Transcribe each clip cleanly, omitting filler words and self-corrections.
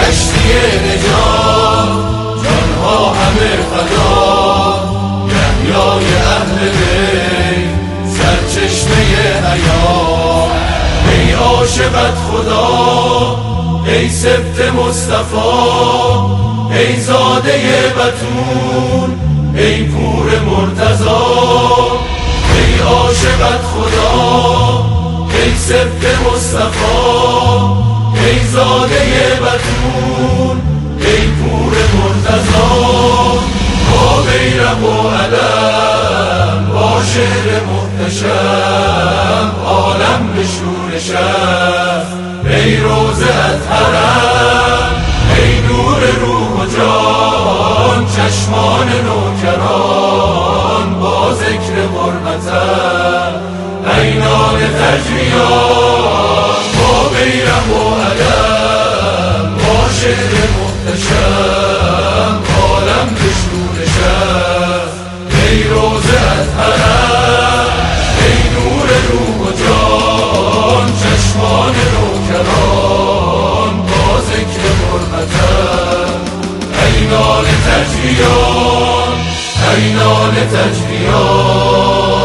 کشتی نجات، جانها همه فدا، یحیای اهل بیت سرچشمه حیات. ای عاشقت خدا، ای سبط مصطفی، ای زاده بتول، ای پور مرتضی. ای عاشقت خدا، ای سبط مصطفی، ای زاده بتول، ای پور مرتضی. با بیرق و علم، با شعر محتشم، عالم به شور شب. ای روضه‌ات حرم، ای نور روح و جان، چشمان نوکران با ذکر غربتم، عینان تجریان. با بیرق و علم، با شعر محتشم، عالم به شور شب. ای روضه‌ات حرم، ای نور روح و جان، چشمان نوکران با ذکر غربتم، عینان تجریان، عینان تجریان.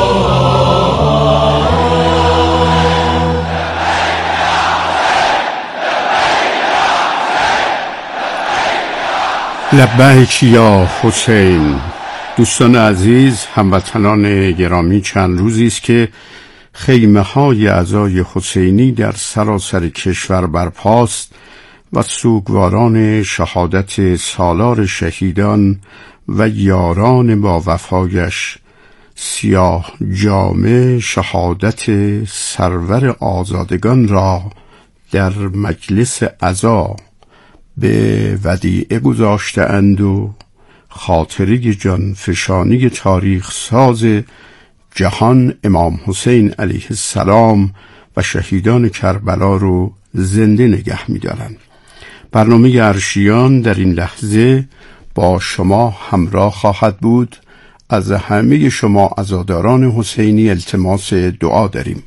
لبیک یا حسین. دوستان عزیز، هموطنان گرامی، چند روزی است که خیمه های اعضای حسینی در سراسر کشور برپاست و سوگواران شهادت سالار شهیدان و یاران با وفایش سیاه جامه شهادت سرور آزادگان را در مجلس عزا به ودیعه گذاشته‌اند و خاطره جانفشانی تاریخ ساز جهان امام حسین علیه السلام و شهیدان کربلا رو زنده نگه می‌دارند. برنامه عرشیان در این لحظه با شما همراه خواهد بود. از همه شما عزاداران حسینی التماس دعا داریم.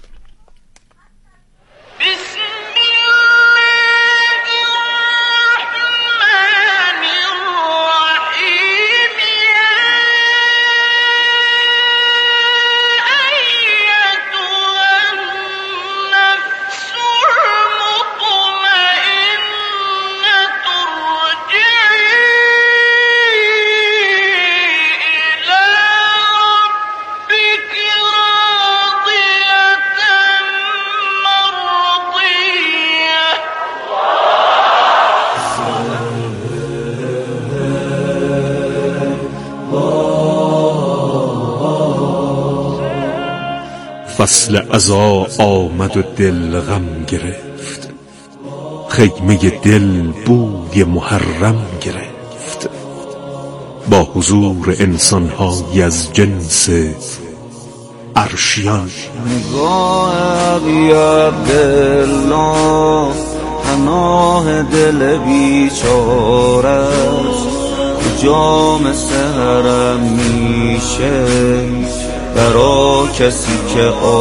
فصل عزا آمد و دل غم گرفت، خیمه دل بوی محرم گرفت. با حضور انسان‌های از جنس عرشیان. نگاه بی عبدالله، پناه دل بیچاره، جام سحرم میشه برا کسی که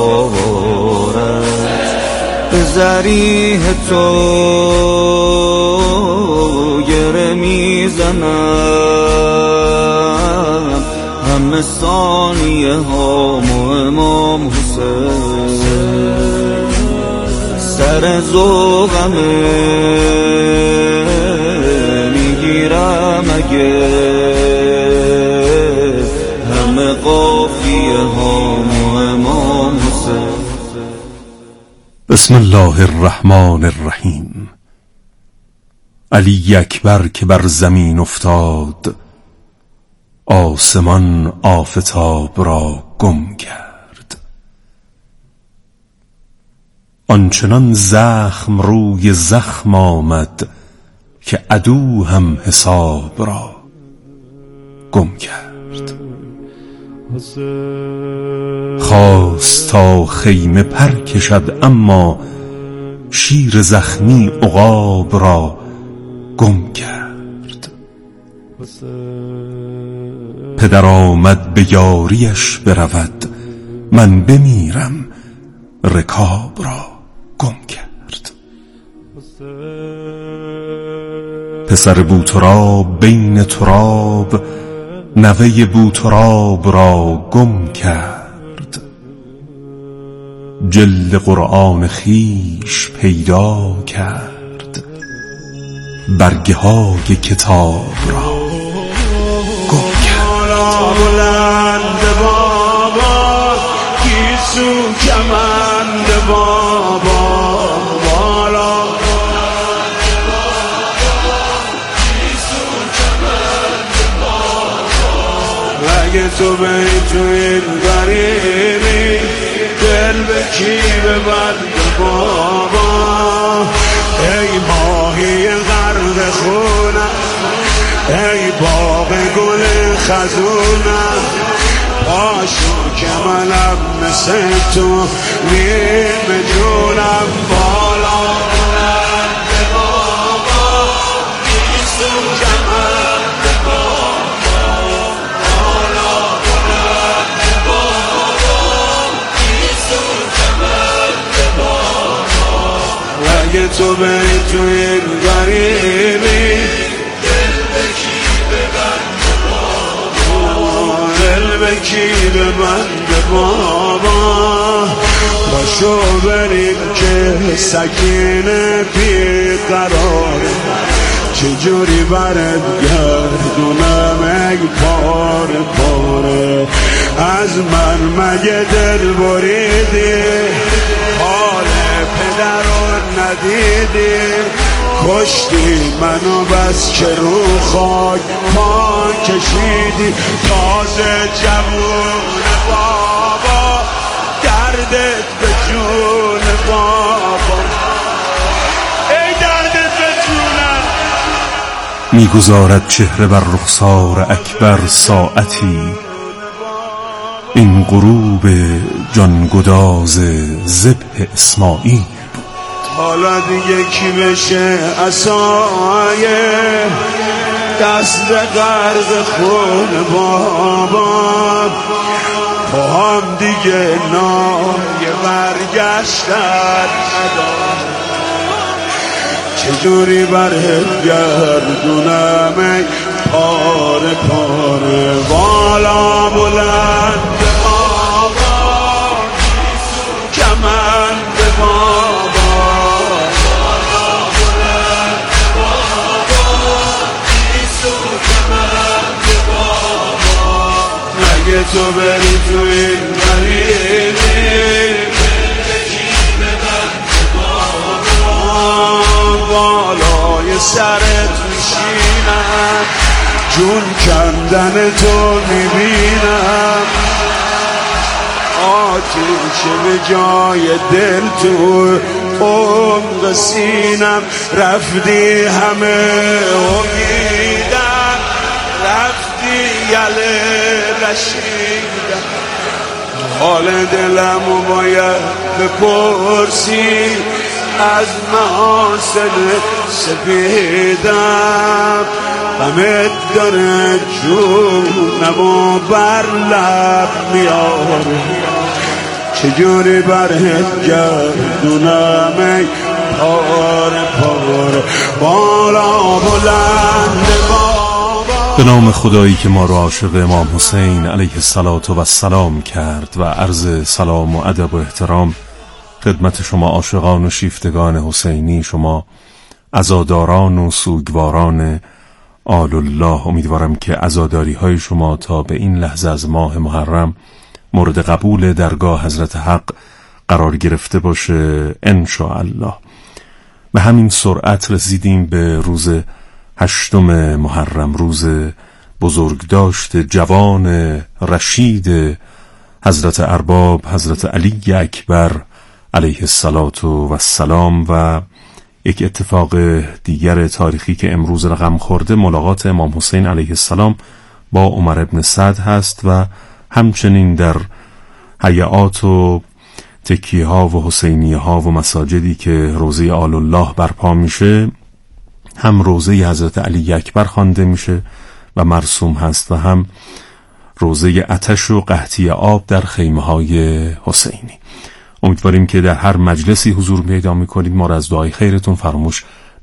آوارد. به ذریح تو گره میزنم، همه ثانیه هام و امام حسین سر ذوقمه میگیرم اگه همه قافیه هام و امام حسین. بسم الله الرحمن الرحیم. علی اکبر که بر زمین افتاد، آسمان آفتاب را گم کرد. آنچنان زخم روی زخم آمد که عدو هم حساب را گم کرد. خواست تا خیمه پر کشد، اما شیر زخمی عقاب را گم کرد. پدر آمد به یاریش برود، من بمیرم رکاب را گم کرد. پسر بوتراب بین تراب نوه بوتراب را گم کرد. جلد قرآن خویش پیدا کرد، برگه های کتاب را گم کرد. بلند بابا گیسو کمند بابا بالا اگه تو تو این غریبی دل به کی ببند بابا. ای ماهی غرق خونم، ای باغ گل خزونم، پاشو که منم مثل تو نیم جونم. بالا بلند بابا گیسو کمند بابا، بالا بلند بابا گیسو کمند بابا. اگه تو بری تو این غریبی کی ببند بابا. باشو بریم که سکینه بی قراره، چجوری برد گردونم ای پاره پاره. از من مگه دل بریدی، حال پدر رو ندیدی، کشتی منو بس که رو خاک پا کشیدی. تازه جوون بابا دردت به جون بابا، ای دردت به جونم. میگذارد چهره بر رخسار اکبر ساعتی، این غروب جانگداز ذبح اسماعیل. حالا دیگه کی بشه عصای دست غرق خون بابا. با هم دیگه نای برگشتن ندارم، چجوری برهت گردونم ای پاره پاره. بالا بلند بابا کمند بابا، اگه تو بری تو این غریبی بالای سرت میشینم، جون کندن تو میبینم، آتیش به جای دل تو عمق سینم. رفتی همه امیدم، رفتی یله رشیدم، حال دلمو باید بپرسی از محاسن سپیدم. غمت داره جونمو بر لب میاره، چجوری برهت گردونم ای پاره پاره. بالا بلند بابا. به نام خدایی که ما رو عاشق امام حسین علیه السلام کرد و عرض سلام و ادب و احترام خدمت شما عاشقان و شیفتگان حسینی، شما عزاداران و سوگواران آل الله. امیدوارم که عزاداری های شما تا به این لحظه از ماه محرم مورد قبول درگاه حضرت حق قرار گرفته باشه انشاءالله. به همین سرعت رسیدیم به روز 8 محرم، روز بزرگداشت جوان رشید حضرت ارباب حضرت علی اکبر علیه السلام. و یک اتفاق دیگر تاریخی که امروز رقم خورده ملاقات امام حسین علیه السلام با عمر ابن سعد هست و همچنین در هیئات و تکیه ها و حسینیه ها و مساجدی که روزه آل الله برپا میشه هم روزه حضرت علی اکبر خوانده میشه و مرسوم هست و هم روزه آتش و قحطی آب در خیمه های حسینی. امیدواریم که در هر مجلسی حضور پیدا میکنید ما را از دعای خیرتون فراموش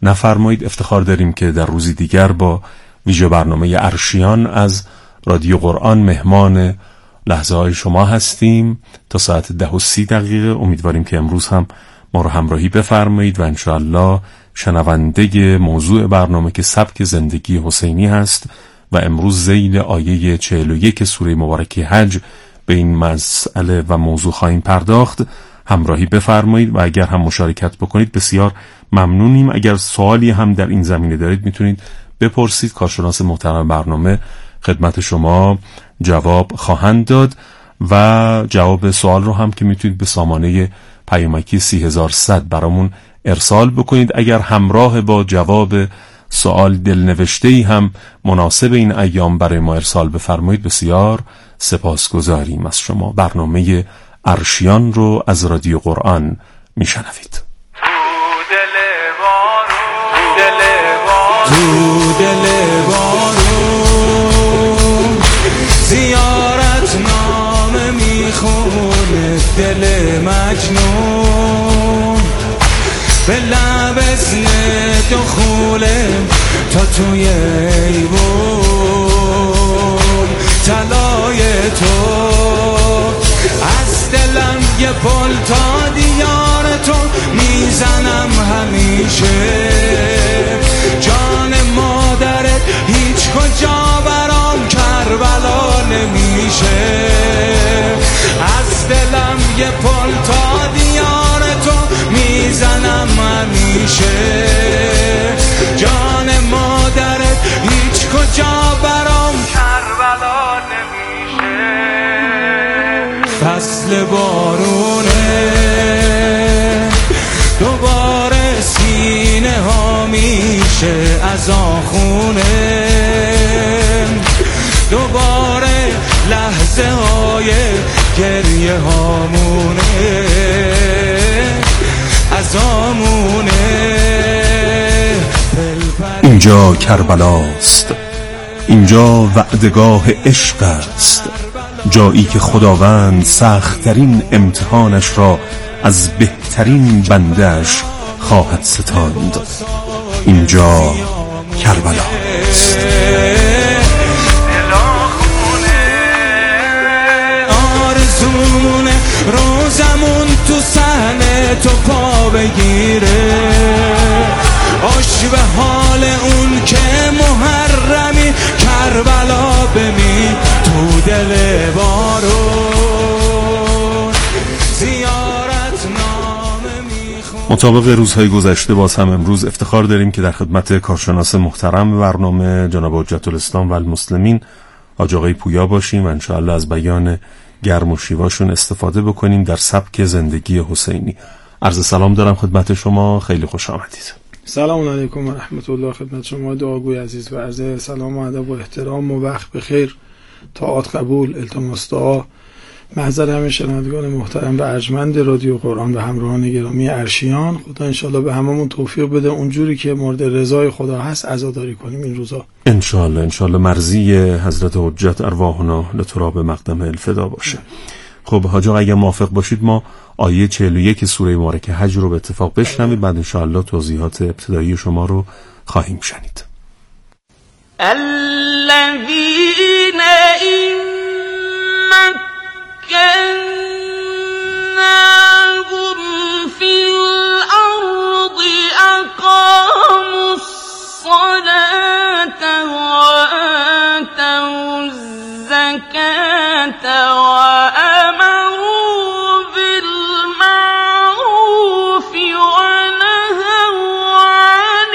نفرمایید. افتخار داریم که در روزی دیگر با ویژه برنامه عرشیان از رادیو قرآن مهمان لحظه های شما هستیم تا ساعت 10:30. امیدواریم که امروز هم ما رو همراهی بفرمایید و انشاءالله شنونده موضوع برنامه که سبک زندگی حسینی هست و امروز ذیل آیه 41 سوره مبارکه حج به این مسئله و موضوع خواهیم پرداخت همراهی بفرمایید و اگر هم مشارکت بکنید بسیار ممنونیم. اگر سوالی هم در این زمینه دارید میتونید بپرسید، کارشناس محترم برنامه خدمت شما جواب خواهند داد و جواب سوال رو هم که میتونید به سامانه پیامکی 30100 برامون ارسال بکنید. اگر همراه با جواب سوال دلنوشته‌ای هم مناسب این ایام برای ما ارسال بفرمایید بسیار سپاسگزاریم از شما. برنامه عرشیان رو از رادیو قرآن میشنوید. تو دل بارون زیارت نامه میخونه دل مجنون به لب اسم دخوله تا توی ایوون طلای تو از دلم یه پل تا دیار تو میزنم همیشه جان مادرت هیچ کجا برام کربلا نمیشه از دلم یه پل تا دیار تو میزنم همیشه جان مادرت هیچ کجا برام کربلا نمیشه فصل بارونه دوباره سینه ها میشه از آخونه دوباره لحظه های گریه هامونه از آمونه اینجا کربلاست، اینجا وعدگاه عشق است، جایی که خداوند سخت‌ترین امتحانش را از بهترین بنده‌اش خواهد ستاند. اینجا کربلاست. آرزون روزمون تو صحنه تو پا بگیره آش به حال اون که محرمی کربلا بمی تو دل بارون زیارت نامه میخون. مطابق روزهای گذشته باز هم امروز افتخار داریم که در خدمت کارشناس محترم برنامه جناب حجت الاسلام و المسلمین حاج آقای پویا باشیم و انشاءالله از بیان گرم و شیواشون استفاده بکنیم در سبک زندگی حسینی. عرض سلام دارم خدمت شما، خیلی خوش آمدید. سلام علیکم و رحمت الله خدمت شما دعاگوی عزیز و عرض سلام و ادب و احترام و وقت بخیر، طاعات قبول، التماس دعا محضر همه شنوندگان محترم و ارجمند رادیو قرآن و همراهان گرامی عرشیان. خدا انشالله به هممون توفیق بده اونجوری که مورد رضای خدا هست عزاداری کنیم این روزا انشالله مرضی حضرت حجت ارواحنا لتراب مقدم الفدا باشه. خب حاج آقا اگه موافق باشید ما آیه 41 سوره مبارکه حج رو به اتفاق بشنویم، بعد انشاءالله توضیحات ابتدایی شما رو خواهیم شنید. الذين إن مكناهم في الأرض أقاموا الصلاة وآتوا الزكاة وأمروا بالمعروف ونهوا عن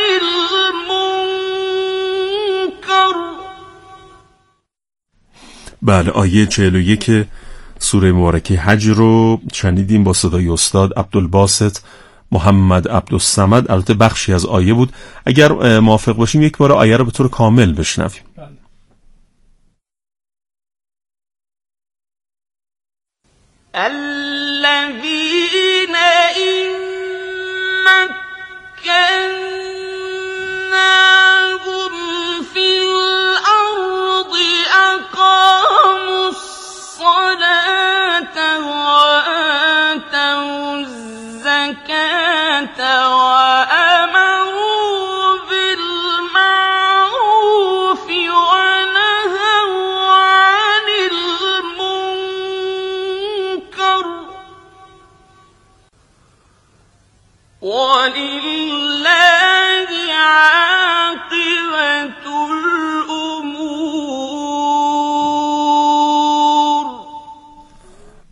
المنكر. بله، آیه 41 سوره مبارکه حج رو شنیدیم با صدای استاد عبدالباسط محمد عبدالصمد. البته بخشی از آیه بود، اگر موافق باشیم یک بار آیه رو به طور کامل بشنویم. الذين إن مكناهم في الأرض أقاموا الصلاة وآتوا الزكاة وأمروا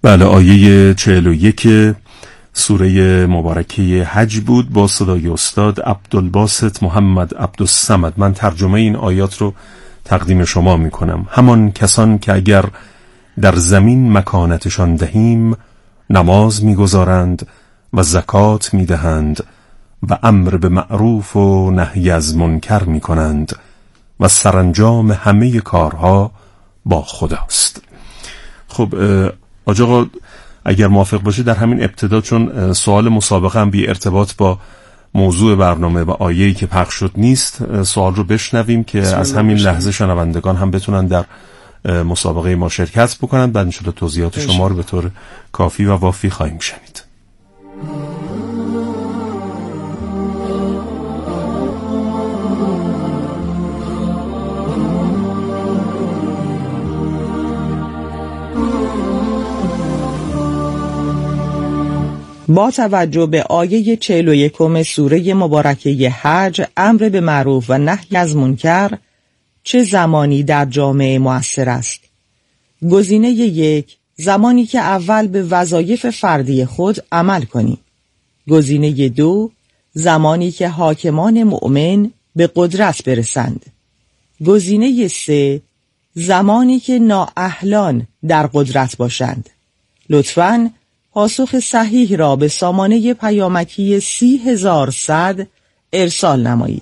بله، آیه 41 سوره مبارکه حج بود با صدای استاد عبدالباسط محمد عبدالصمد. من ترجمه این آیات رو تقدیم شما می کنم. همان کسان که اگر در زمین مکانتشان دهیم نماز می گذارند و زکات می دهند و امر به معروف و نهی از منکر می کنند و سرانجام همه کارها با خداست. خب آج آقا اگر موافق باشه در همین ابتدا، چون سوال مسابقه هم بی ارتباط با موضوع برنامه و آیه‌ای که پخش شد نیست، سوال رو بشنویم که از همین لحظه شنوندگان هم بتونن در مسابقه ما شرکت بکنن. بعد انشاءالله توضیحات شما رو به طور کافی و وافی خواهیم شنید. با توجه به آیه 41 سوره مبارکه حج، امر به معروف و نهی از منکر چه زمانی در جامعه مؤثر است؟ گزینه 1 زمانی که اول به وظایف فردی خود عمل کنیم. گزینه 2 زمانی که حاکمان مؤمن به قدرت برسند. گزینه 3 زمانی که نااهلان در قدرت باشند. لطفاً پاسخ صحیح را به سامانه پیامکی 30100 ارسال نمایید.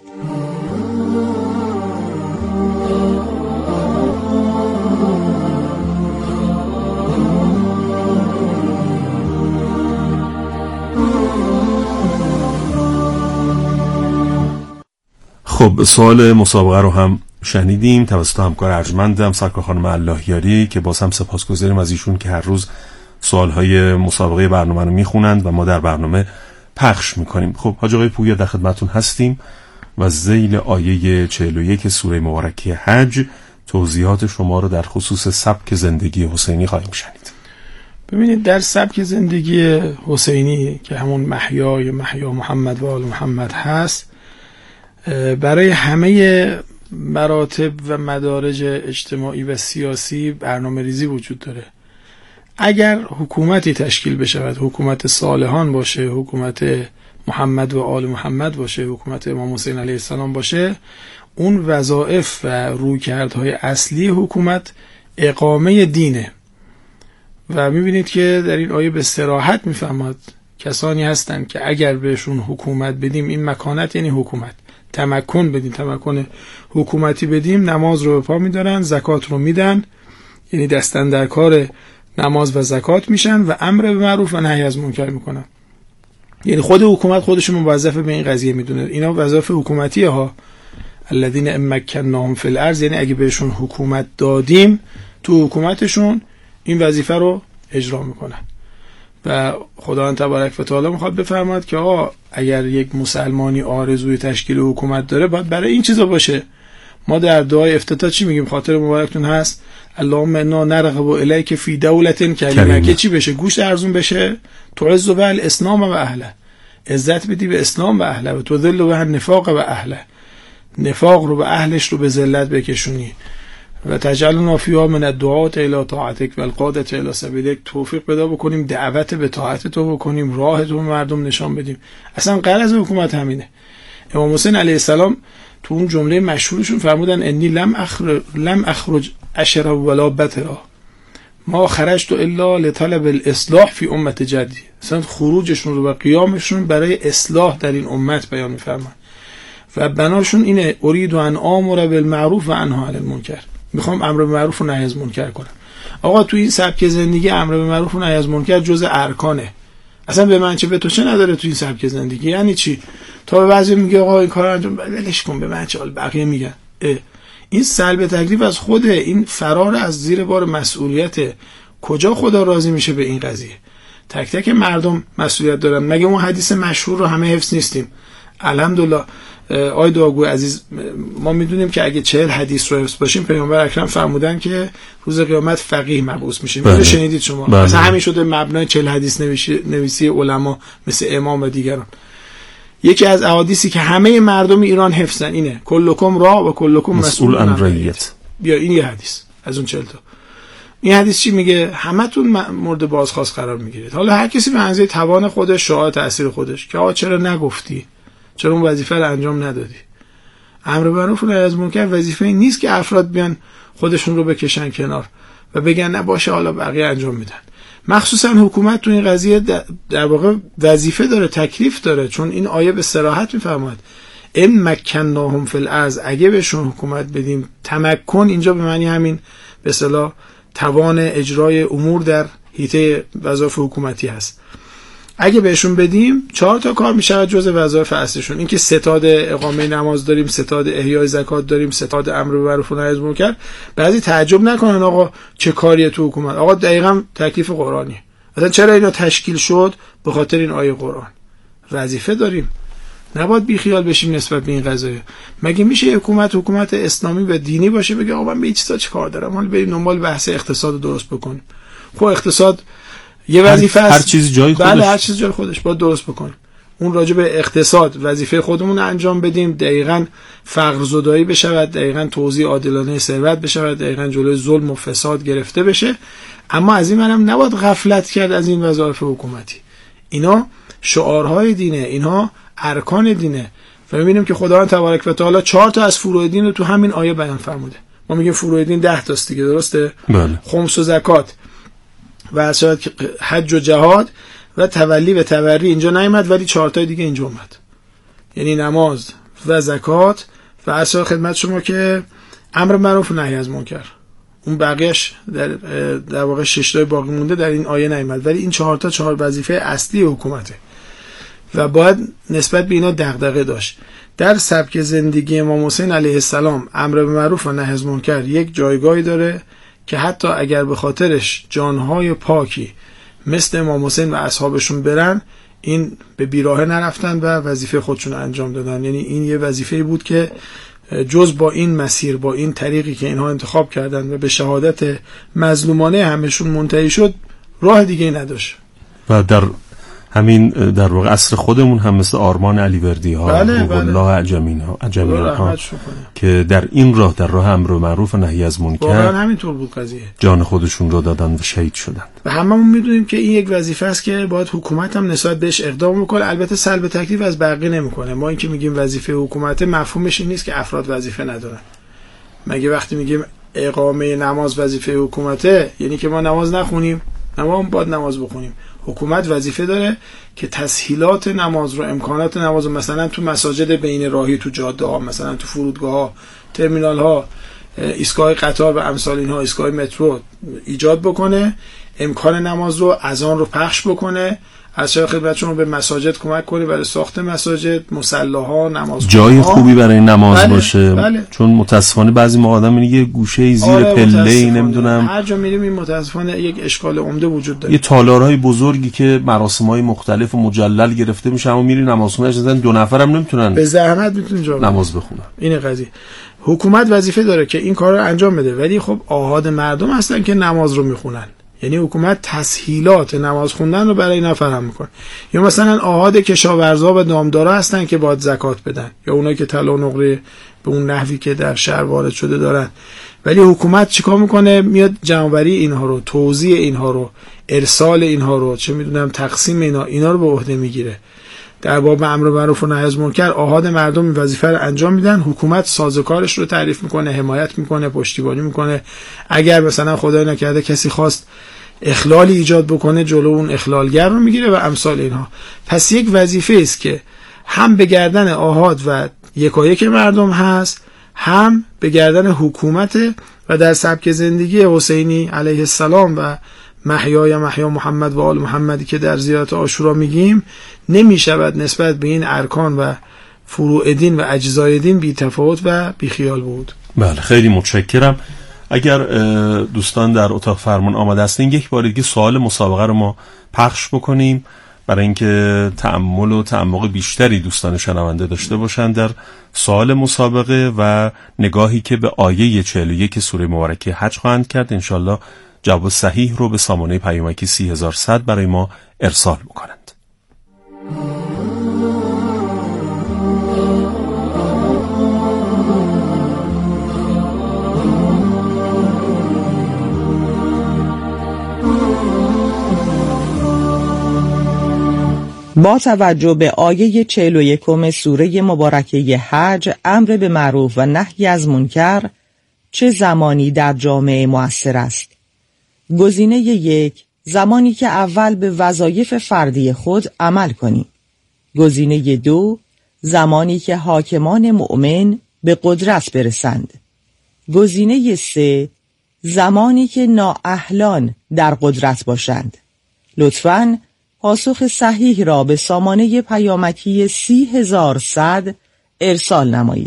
خب سوال مسابقه رو هم شنیدیم توسط همکار ارجمندم سرکار خانم اللهیاری که باز هم سپاسگزاریم از ایشون که هر روز سوالهای مسابقه برنامه رو میخونند و ما در برنامه پخش میکنیم. خب حاج آقای پویا در خدمتون هستیم و ذیل آیه 41 سوره مبارکه حج توضیحات شما رو در خصوص سبک زندگی حسینی خواهیم شنید. ببینید در سبک زندگی حسینی که همون محیا محمد و آل محمد هست، برای همه مراتب و مدارج اجتماعی و سیاسی برنامه ریزی وجود داره. اگر حکومتی تشکیل بشود، حکومت صالحان باشه، حکومت محمد و آل محمد باشه، حکومت امام حسین علیه السلام باشه، اون وظایف و رویکردهای اصلی حکومت اقامه دینه و میبینید که در این آیه به صراحت میفهمد کسانی هستند که اگر بهشون حکومت بدیم، این مکانت یعنی حکومت، تمکن بدیم، تمکن حکومتی بدیم، نماز رو به پا میدارن، زکات رو میدن، یعنی دستن در کار نماز و زکات میشن و امر به معروف و نهی از منکر میکنن. یعنی خود حکومت خودشون موظف به این قضیه میدونه. اینا وظایف حکومتیه ها. الذین مکناهم فی الارض، یعنی اگه بهشون حکومت دادیم تو حکومتشون این وظیفه رو اجرا میکنن. و خداوند تبارک و تعالی میخواد بفرماد که آقا اگر یک مسلمانی آرزوی تشکیل حکومت داره باید برای این چیزا باشه. ما در دعای افتتاح چی میگیم؟ خاطر مبارکتون هست اللهم انا نرغب الیک فی دولة کریمه، که چی بشه؟ گوشت ارزون بشه، تعز به الاسلام و اهله، عزت بدی به اسلام و اهله، و تذل به النفاق و اهله، نفاق رو به اهلش رو به ذلت بکشونی، و تجعلنا فیها من الدعاة الی طاعتک و القادة الی سبیلک، توفیق پیدا بکنیم دعوت به طاعت تو بکنیم، راه تو مردم نشان بدیم. اصلا غرض حکومت همینه. امام حسین علیه السلام تو اون جمله مشهورشون فرمودن انی لم اخرج اشرا ولا بترا ما خرجت الا لطلب الاصلاح فی امت جدی. اصلا خروجشون رو و قیامشون برای اصلاح در این امت بیان می‌فرمایند و بناشون اینه اريد ان امر بالمعروف و انها عن المنکر، میخوام امر به معروف و نهی از منکر کنم. آقا تو این سبک زندگی امر به معروف و نهی از منکر جزء ارکانه. اصلا به من چه به تو چه نداره تو این سبک زندگی. یعنی چی؟ تا به بعضی میگه آقا این کارو انجام ولش کن، به من چه، بقیه میگن این سلب تکلیف از خوده، این فرار از زیر بار مسئولیت. کجا خدا راضی میشه به این قضیه؟ تک تک مردم مسئولیت دارن. مگه اون حدیث مشهور رو همه حفظ نیستیم؟ الحمدلله. آی دعاگوی عزیز، ما میدونیم که اگه 40 حدیث رو حفظ باشیم پیامبر اکرم فرمودن که روز قیامت فقیه مبعوث میشه. میدونید شنیدید شما؟ مثلا همین شده مبنای 40 حدیث نویسی علما مثل امام و دیگران. یکی از احادیثی که همه مردم ایران حفظن اینه کلکم را و کلکم مسئول عن رعیت. بیا این یه حدیث از اون 40 تا. این حدیث چی میگه؟ همتون مورد بازخواست قرار میگیرید. حالا هر کسی به اندازه توان خودش، شعاع تأثیر خودش، که آقا چرا نگفتی؟ چرا اون وظیفه رو انجام ندادی؟ امر به معروف و نهی از منکر وظیفه این نیست که افراد بیان خودشون رو بکشن کنار و بگن نه باشه حالا بقیه انجام میدن. مخصوصا حکومت تو این قضیه در واقع وظیفه داره، تکلیف داره، چون این آیه به صراحت میفرماید ان مکناهم فی الارض، اگه بهشون حکومت بدیم. تمکن اینجا به معنی همین به اصطلاح توان اجرای امور در حیطه وظایف حکومتی هست. اگه بهشون بدیم 4 تا کار میشه جزء وظایف اصلیشون. این که ستاد اقامه نماز داریم، ستاد احیای زکات داریم، ستاد امر به معروف و نهی از منکر. بعضی تعجب نکنن آقا چه کاریه تو حکومت. آقا دقیقاً تکلیف قرآنی. مثلا چرا اینا تشکیل شد؟ به خاطر این آیه قرآن. وظیفه داریم، نباید بی خیال بشیم نسبت به این قضیه. مگه میشه حکومت اسلامی و دینی باشه بگه آقا من به این چیزا چه کار دارم، حالا بریم دنبال بحث اقتصاد درست بکنیم؟ خب اقتصاد یه وظیفه است، هر چیز جای خودش. بله هر چیز جای خودش باید درست بکنیم. اون راجع به اقتصاد وظیفه خودمون انجام بدیم، دقیقاً فقر زدایی بشود، دقیقاً توزیع عادلانه ثروت بشود، دقیقاً جلوی ظلم و فساد گرفته بشه. اما از این منم نباید غفلت کرد از این وظایف حکومتی. اینا شعارهای دینه، اینها ارکان دینه. و می‌بینیم که خداوند تبارک و تعالی 4 تا از فروع دین رو تو همین آیه بیان فرموده. ما میگیم فروع دین 10 تاست دیگه، درسته؟ بله. خمس و زکات و اصلا حج و جهاد و تولی و تبری اینجا نیامد، ولی 4 تا دیگه اینجا اومد. یعنی نماز و زکات و اصلا خدمت شما که امر معروف و نهی از منکر. اون بقیه‌اش در واقع 6 تا باقی مونده در این آیه نیامد، ولی این 4 تا 4 وظیفه اصلی حکومته و باید نسبت به اینا دغدغه داشت. در سبک زندگی امام حسین علیه السلام امر به معروف و نهی از منکر یک جایگاهی داره که حتی اگر به خاطرش جانهای پاکی مثل امام حسین و اصحابشون برن، این به بیراهه نرفتن و وظیفه خودشون انجام دادن. یعنی این یه وظیفه بود که جز با این مسیر، با این طریقی که اینها انتخاب کردن و به شهادت مظلومانه همشون منتهی شد، راه دیگه نداشت. و در همین در واقع عصر خودمون هم مثل آرمان علیوردی ها، الله اعجمین ها که در این راه، در راه امر معروف و نهی از منکر، واقعا همینطور بود قضیه، جان خودشون رو دادن و شهید شدند. و هممون میدونیم که این یک وظیفه است که باید حکومت هم نسبت بهش اقدام بکنه. البته سلب تکلیف از بقیه نمیکنه. ما این که میگیم وظیفه حکومت، مفهومش این نیست که افراد وظیفه ندارن. مگه وقتی میگیم اقامه نماز وظیفه حکومته یعنی که ما نماز نخونیم؟ ما باید نماز بخونیم. حکومت وظیفه داره که تسهیلات نماز رو، امکانات نماز رو مثلا تو مساجد بین راهی، تو جاده ها، مثلا تو فرودگاه ها، ترمینال ها، ایستگاه قطار و امثال اینها، ایستگاه مترو ایجاد بکنه، امکان نماز رو، اذان رو پخش بکنه، از چه خدمتشون به مساجد کمک کنه برای ساخت مساجد، مصلاها، نماز جای خوبی برای نماز باشه. بله. چون متاسفانه بعضی موقع آدم میگه یه گوشه زیر پله، نمیدونم هر جا میریم این متاسفانه یک اشکال عمده وجود داره. یه تالارهای بزرگی که مراسم‌های مختلف و مجلل گرفته میشه، اما میری نمازخونه‌اش مثلا 2 نفرم نمیتونن به زحمت میتونن جا نماز بخونن. این قضیه حکومت وظیفه داره که این کار رو انجام بده، ولی خب آحاد مردم هستن که نماز رو میخونن. یعنی حکومت تسهیلات نماز خوندن رو برای اینا فراهم میکنه. یا مثلا آحاد کشاورزا و دامدارا هستن که باید زکات بدن، یا اونایی که طلا و نقره به اون نحوی که در شهر وارد شده دارن. ولی حکومت چیکار میکنه؟ میاد جمع‌آوری اینها رو، توزیع اینها رو، ارسال اینها رو، چه میدونم تقسیم اینا رو به عهده میگیره. در باب امر معروف و نهی از منکر آحاد مردم این وظیفه رو انجام میدن. حکومت سازوکارش رو تعریف میکنه، حمایت میکنه، پشتیبانی میکنه. اگر مثلا خدای نکرده کسی خواست اخلالی ایجاد بکنه، جلو اون اخلالگر رو میگیره و امثال اینها. پس یک وظیفه است که هم به گردن آحاد و یکایک مردم هست، هم به گردن حکومت. و در سبک زندگی حسینی علیه السلام و محیا محمد و آل محمدی که در زیارت عاشورا میگیم، نمیشود نسبت به این ارکان و فروع دین و اجزای دین بی تفاوت و بی خیال بود. بله، خیلی متشکرم. اگر دوستان در اتاق فرمان آماده هستین، یک بار دیگه سوال مسابقه رو ما پخش بکنیم برای اینکه تأمل و تعمق بیشتری دوستان شنونده داشته باشن در سوال مسابقه و نگاهی که به آیه 41 سوره مبارکه حج خواهند کرد. انشالله جواب صحیح رو به سامانه پیامکی 3100 برای ما ارسال بکنند. با توجه به آیه 41 سوره مبارکه حج امر به معروف و نهی از منکر چه زمانی در جامعه مؤثر است؟ گزینه 1 زمانی که اول به وظایف فردی خود عمل کنیم. گزینه 2 زمانی که حاکمان مؤمن به قدرت برسند. گزینه 3 زمانی که نااهلان در قدرت باشند. لطفاً پاسخ صحیح را به سامانه پیامکی 30100 ارسال نمایید.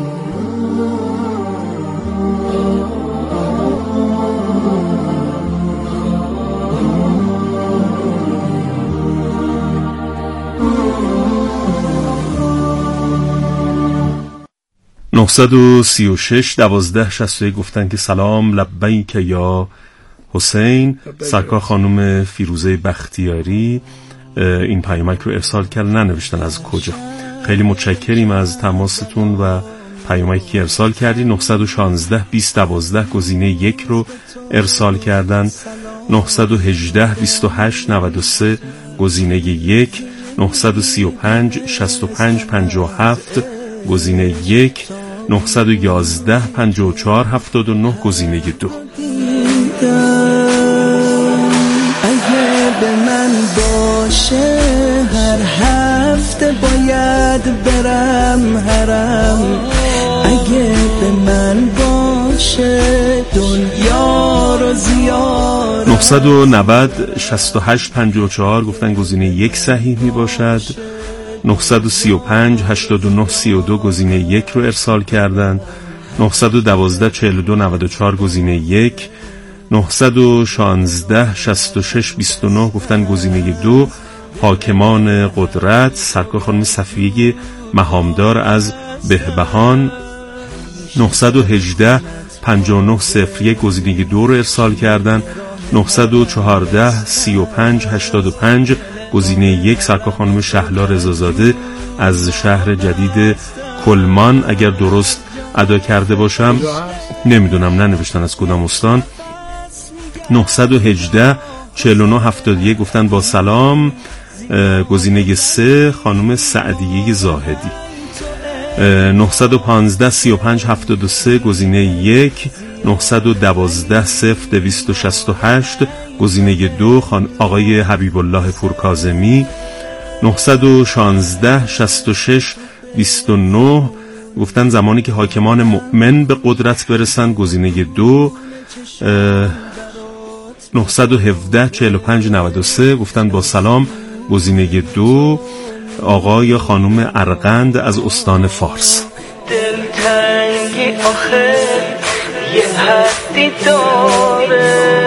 (936) گفتن که سلام لبیک یا حسین. سرکار خانم فیروزه بختیاری این پیامک رو ارسال کردن، ننوشتن از کجا. خیلی متشکریم از تماستون و پیامکی که ارسال کردین. 916 2012 گزینه 1 رو ارسال کردن. 918 28 93 گزینه 1. 935 65 57 گزینه 1. 911 54 79 گزینه 2. اگه به من باشه هر هفته باید برم حرم. اگه به من باشه دنیا رو زیارت. 990 68 54 گفتن گزینه 1 صحیح می باشد. 935 89 32 گزینه 1 رو ارسال کردند. 912 42 94 گزینه 1. 916 66 29 گفتن گزینه 2 حاکمان قدرت. سرکار خانم صفیه مهامدار از بهبهان. 918 59 01 گزینه 2 رو ارسال کردن. 914 35 85 گزینه 1 سرکار خانم شهلا رضازاده از شهر جدید کلمان. اگر درست ادا کرده باشم نمیدونم، ننوشتن از کدام استان. 918 49 71 گفتن با سلام. گزینه 3 خانم سعدیه زاهدی. 915 35 73 گزینه 1. 912 0268 گزینه 2 آقای حبیب الله پورکاظمی. 916 66 29 گفتن زمانی که حاکمان مؤمن به قدرت برسند گزینه 2. 917 45 93 گفتن با سلام گزینه 2 آقای خانم ارغند از استان فارس. دلتنگی آخه یه حدی داره.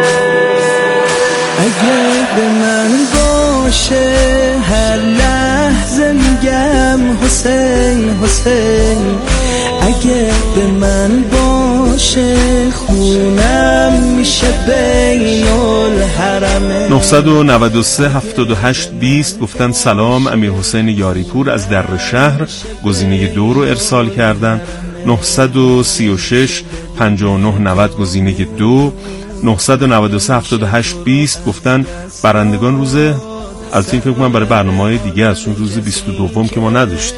اگه به من باشه هر لحظه میگم حسین حسین. اگه به من باشه خونم میشه بین الحرمین. 993 78 20 گفتن سلام امیر حسین یاریپور از در شهر گزینه 2 رو ارسال کردن. 936 59 90 گزینه 2. 993 78 20 گفتن برندگان روز البته این فکر کنم برای برنامه‌های دیگه است چون روز 22 که ما نداشتیم.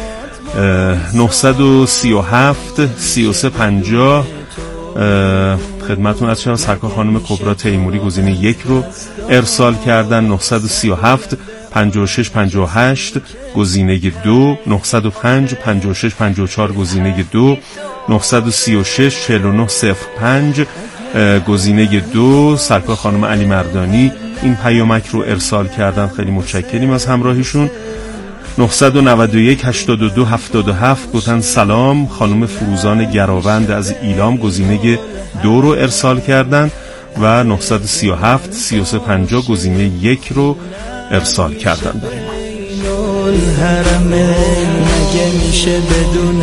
937 33 50 خدمتون از سرکار خانم کبرا تیموری گزینه 1 رو ارسال کردن. 937 56 58 گزینه 2. 905 56 54 گزینه 2. 936 49 05 گزینه 2 سرکار خانم علی مردانی این پیامک رو ارسال کردن. خیلی متشکریم از همراهیشون. 991 82 77 گفتن سلام خانم فروزان گراوند از ایلام گزینه 2 رو ارسال کردن و 937 33 50 گزینه 1 رو ارسال کردن برای ما.